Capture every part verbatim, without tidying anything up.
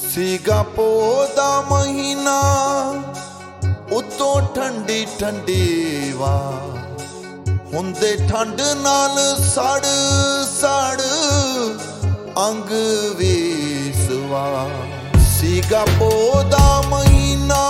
ਸੀਗਾ ਪੋਹ ਦਾ ਮਹੀਨਾ ਉਤੋਂ ਠੰਡੀ ਠੰਡੀ ਵਾ ਹੁੰਦੇ ਠੰਡ ਨਾਲ ਸੜ ਸੜ ਅੰਗ ਵੀ ਸਵਾ। ਸੀਗਾ ਪੋਹ ਦਾ ਮਹੀਨਾ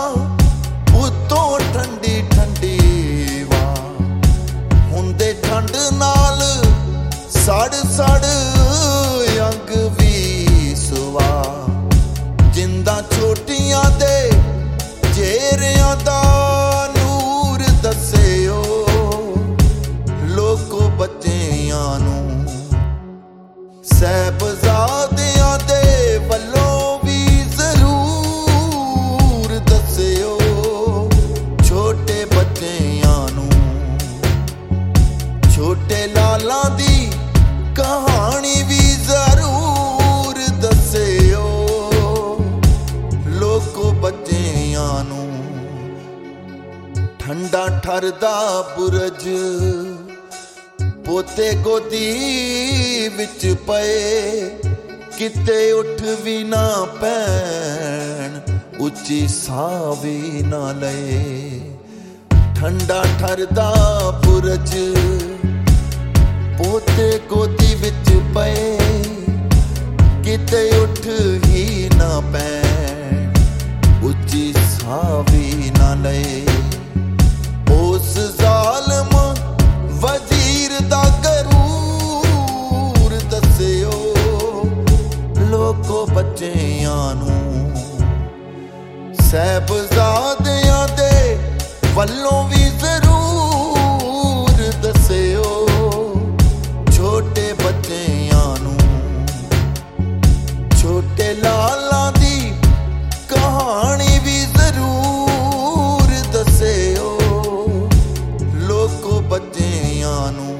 ਉਤੋਂ ਠੰਡੀ ਠੰਡੀ ਵਾ ਹੁੰਦੇ ਠੰਡ ਨਾਲ ਸੜ ਸੜ ਅੰਗ ਵੀ ਸਵਾ। ਜਿੰਦਾਂ ਛੋਟੀਆਂ ਦੇ ਚਿਹਰਿਆਂ ਦਾ ਨੂਰ ਦੱਸਿਓ ਲੋਕੋ ਬੱਚਿਆਂ ਨੂੰ। ਸਾਹਿਬਜ਼ਾਦਿਆਂ ਦੇ ਵੱਲੋਂ ਵੀ ਜ਼ਰੂਰ ਦੱਸਿਓ ਛੋਟੇ ਬੱਚਿਆਂ ਨੂੰ। ਛੋਟੇ ਲਾਲਾਂ ਦੀ ਕਹਾਣੀ ਵੀ ਜ਼ਰੂਰ ਦੱਸਿਓ ਲੋਕੋ ਬੱਚਿਆਂ ਨੂੰ। ਠੰਡਾ ਠਰਦਾ ਬੁਰਜ ਪੋਤੇ ਗੋਦੀ ਵਿੱਚ ਪਏ ਕਿਤੇ ਉੱਠ ਵੀ ਨਾ ਪੈਣ ਉੱਚੀ ਸਾਹ ਵੀ ਨਾ ਲਏ। ਠੰਡਾ ਠਰਦਾ ਬੁਰਜ ਪੋਤੇ ਗੋਦੀ ਵਿੱਚ ਪਏ ਕਿਤੇ ਉੱਠ ਹੀ ਨਾ ਪੈਣ ਉੱਚੀ ਸਾਹ ਵੀ ਨਾ ਲਏ। ਉਸ ਜ਼ਾਲਮ ਵਜ਼ੀਰ ਦਾ ਗਰੂਰ ਦੱਸਿਓ ਲੋਕੋ ਬੱਚਿਆਂ ਨੂੰ। ਸਾਹਿਬਜ਼ਾਦਿਆਂ ਦੇ ਵੱਲੋਂ ਵੀ ਜ਼ਰੂਰ ਦੱਸਿਓ ਛੋਟੇ ਬੱਚਿਆਂ ਨੂੰ। ਛੋਟੇ ਲਾਲਾਂ ਦੀ ਕਹਾਣੀ ਵੀ ਜ਼ਰੂਰ ਦੱਸਿਓ ਲੋਕੋ ਬੱਚਿਆਂ ਨੂੰ।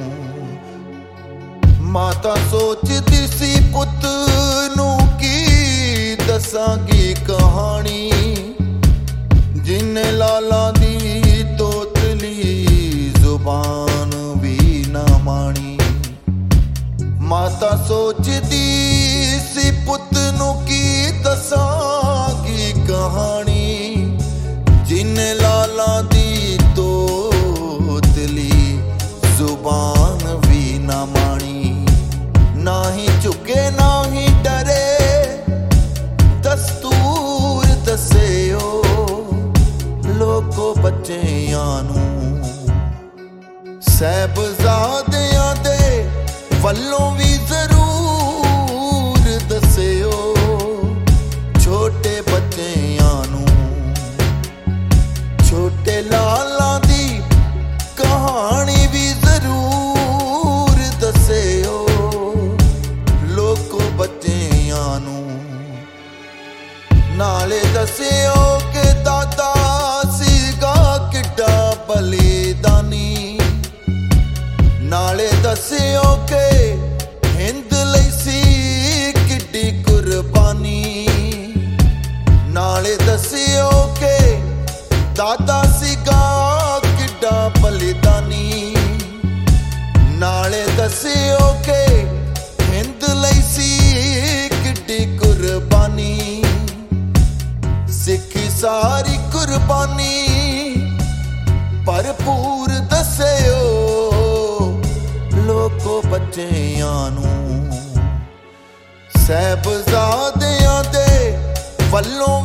ਮਾਤਾ ਸੋਚਦੀ ਸੀ ਪੁੱਤ ਨੂੰ ਕੀ ਦੱਸਾਂਗੀ ਕਹਾਣੀ ਜਿੰਨੇ ਲਾਲਾਂ ਦੀ ਤੋਤਲੀ ਜ਼ੁਬਾਨ ਵੀ ਨਾ ਮਾਣੀ। ਮਾਤਾ ਸੋਚਦੀ ਸੀ ਪੁੱਤ ਨੂੰ ਕੀ ਦੱਸਾਂਗੀ ਕਹਾਣੀ ਜਿੰਨੇ ਲਾਲਾਂ ਦੀ ਤੋਤਲੀ ਜ਼ੁਬਾਨ ਵੀ ਨਾ ਮਾਣੀ। ਨਾ ਹੀ ਝੁਕੇ ਨਾ ਹੀ ਡਰੇ ਦਸਤੂਰ ਦੱਸਿਓ ਲੋਕੋ ਬੱਚਿਆਂ ਨੂੰ। ਸਾਹਿਬਜ਼ਾਦਿਆਂ ਦੇ ਵੱਲੋਂ ਵੀ ਜ਼ਰੂਰ ਦੱਸਿਓ ਛੋਟੇ ਬੱਚਿਆਂ ਨੂੰ। ਛੋਟੇ ਲਾਲਾਂ ਦੀ ਕਹਾਣੀ ਵੀ ਜ਼ਰੂਰ ਦੱਸਿਓ ਲੋਕੋ ਬੱਚਿਆਂ ਨੂੰ। ਨਾਲੇ ਦੱਸਿਓ ਕਿ ਦਾਦਾ ਸੀਗਾ ਕਿੱਡਾ ਬਲੀਦਾਨੀ। ਨਾਲੇ ਦੱਸਿਓ ਕਿ ਹਿੰਦ ਲਈ ਸੀ ਕਿੱਡੀ ਕੁਰਬਾਨੀ। ਨਾਲੇ ਦੱਸਿਓ ਕਿ ਦਾਦਾ ਸੀਗਾ ਕਿੱਡਾ ਬਲੀਦਾਨੀ। ਨਾਲੇ ਦੱਸਿਓ ਕਿ ਹਿੰਦ ਲਈ ਸੀ ਕਿੱਡੀ ਕੁਰਬਾਨੀ। ਸਿੱਖੀ ਸਾਰੀ ਕੁਰਬਾਨੀ ਭਰਪੂਰ ਦੱਸਿਓ ਲੋਕੋ ਬੱਚਿਆਂ ਨੂੰ। ਸਾਹਿਬਜ਼ਾਦਿਆਂ ਦੇ ਵੱਲੋਂ